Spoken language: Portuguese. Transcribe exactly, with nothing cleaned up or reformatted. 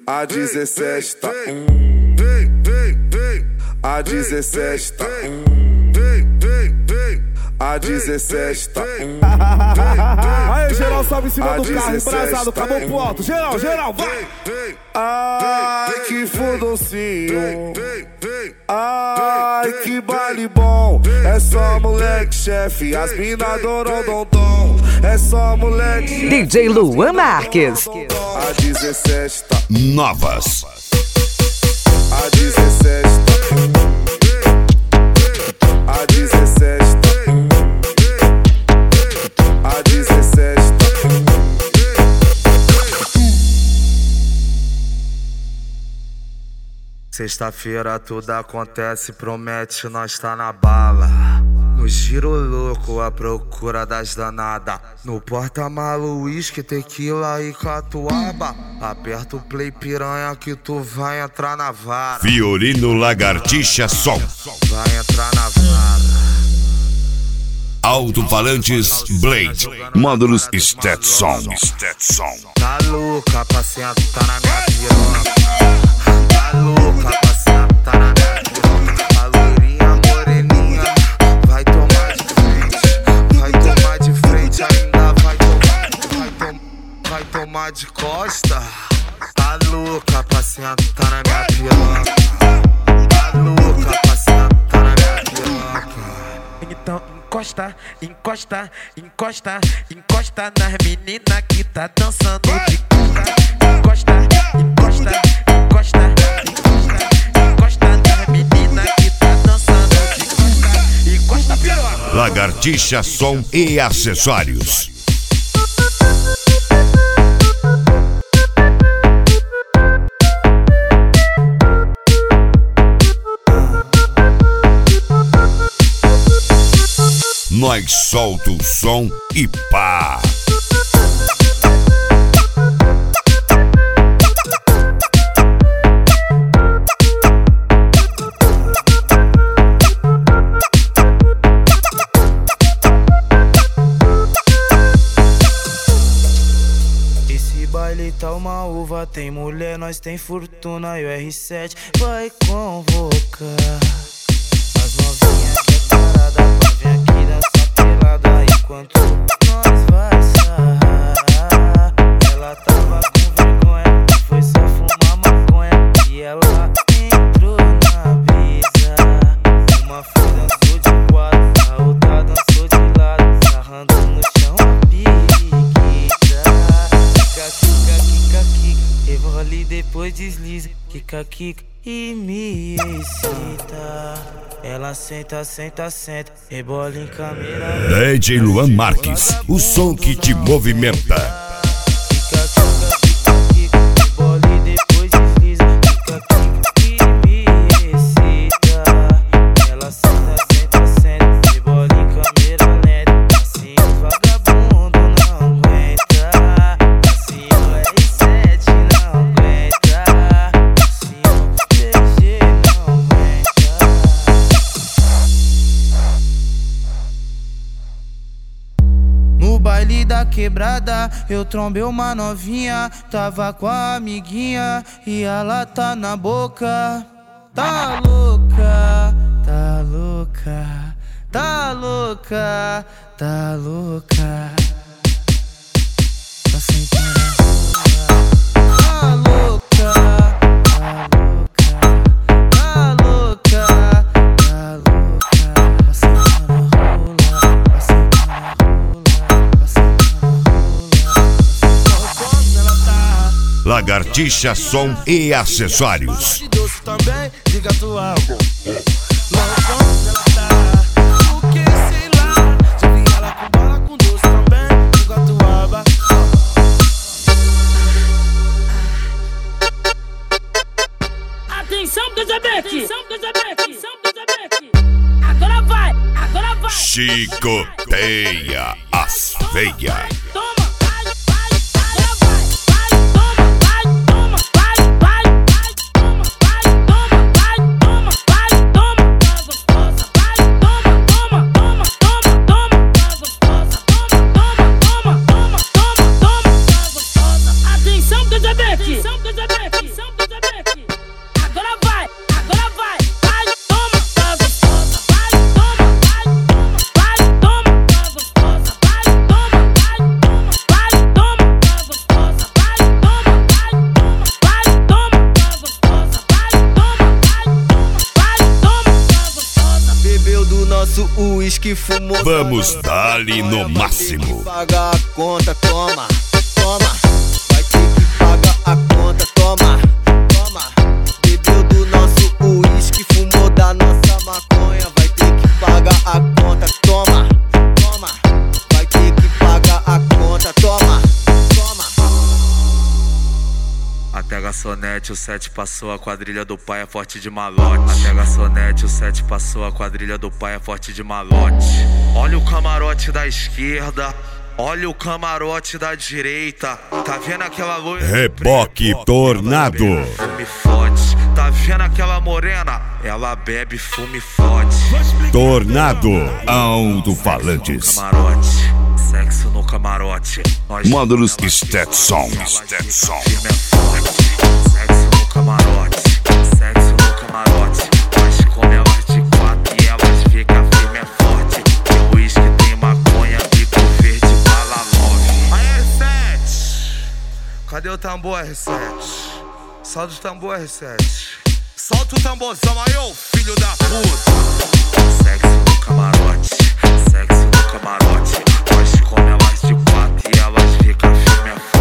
A dezessete tá um. A dezessete tá um. A dezessete tá um. Aí, geral, sobe em cima do carro, embrasado, acabou pro alto. Geral, geral, vai! Ai, que fodocinho. Ai, que baile bom. É só moleque chefe, as mina doram dom dom. É só moleque. D J Luan Marques. A dezessete tá novas. A dezessete tá A dezessete tá A dezessete tá Sexta-feira tudo acontece, promete, nós tá na bala. No giro louco, à procura das danadas. No porta-malo, uísque, tequila e catuaba. Aperta o play piranha que tu vai entrar na vara. Fiorino Lagartixa Som. Vai entrar na vara. Alto-falantes Blade. Módulos Stetson. Stetson. Tá louca pra sentar na minha piroca. Tá louca pra sentar na minha piroca. A loirinha moreninha vai tomar de frente. Vai tomar de frente, ainda vai tomar. Vai, tom, vai tomar de costa. Tá louca pra sentar na minha piroca. Tá louca pra sentar na minha piroca. Então encosta, encosta, encosta, encosta nas meninas que tá dançando de costa. Encosta, encosta, encosta, encosta, encosta nas meninas que tá dançando de costa. Encosta, piroca. Lagartixa Som e acessórios. Nós solta o som e pá. Esse baile tá uma uva, tem mulher, nós tem fortuna e o R sete vai convocar as novinhas que é parada pra vir aqui dançar pelada enquanto nós vai sarrar. Ela tava com vergonha, foi só fumar maconha e ela entrou na brisa. Uma foi dançou de quatro, a outra dançou de lado, sarrando no chão a periquita. Kika, kika, kika, kika, rebola e depois desliza. Kika, kika e me excita. Ela senta, senta, senta, rebola em câmera. D J Luan Marques, o som que te movimenta. Kika, kika, kika, kika, rebola e depois desliza. Kika, kika e me excita. Ela senta, senta, senta, rebola em câmera lenta. Assim os vagabundo não aguenta. Assim o R sete não aguenta. Assim o P G não aguenta. No baile da quebrada, eu trombei uma novinha. Tava com a amiguinha e ela tá na boca. Tá louca, tá louca, tá louca, tá louca. Tá sentando na rua. Tá louca, tá louca, tá louca, tá louca. Tá sentando na rola, tá sentando na rola. Lagartixa Som e acessórios. De doce também, diga tua avó. Não onde ela tá, porque sei lá. Já vi ela com bala com doce também, diga tua aba. Atenção, Gazabete! Atenção, Gazabete! Atenção, Gazabete! Agora vai! Agora vai! Chicoteia as veias. Toma! Vai, vai, agora vai! Vai, toma! Vai, toma! Vai, vai, vai, toma! Vai, toma! Vai, toma! Vai, toma! Tá gostosa! Vai, toma! Toma, toma, toma, toma! Tá gostosa! Toma, toma, toma, toma, toma, toma! Tá gostosa! Atenção, Gazabete! Atenção, Gazabete! uísque, fumou. Vamos dar-lhe no máximo. Pagar a conta, toma, toma. Vai ter que pagar a conta, toma, toma. Bebeu do nosso uísque, fumou da nossa maconha. Vai ter que pagar a conta, toma, toma. Vai ter que pagar a conta, toma, toma. Até garçonete, o sete passou, a quadrilha do pai é forte de malote. Até garçonete, o sete passou, a quadrilha do pai é forte de malote. Olha o camarote da esquerda, olha o camarote da direita. Tá vendo aquela luz? Reboque Tornado. Fume fode. Tá vendo aquela morena? Ela bebe, fume fode. Tornado Alto-Falantes. Camarote, sexo no camarote. Nós Módulos Stetson. Stetson. firme é forte. Sexo no camarote, sexo no camarote. Nós come elas de quatro e elas vê que a firme é forte. Tem uísque, tem maconha, bico verde, bala love. Aí R sete, cadê o tambor R sete? Solta o tambor R sete. Solta o tamborzão aí, ô filho da puta. Sexo no camarote, sexo no camarote. Nós come elas de quatro e elas vê que a firme é forte.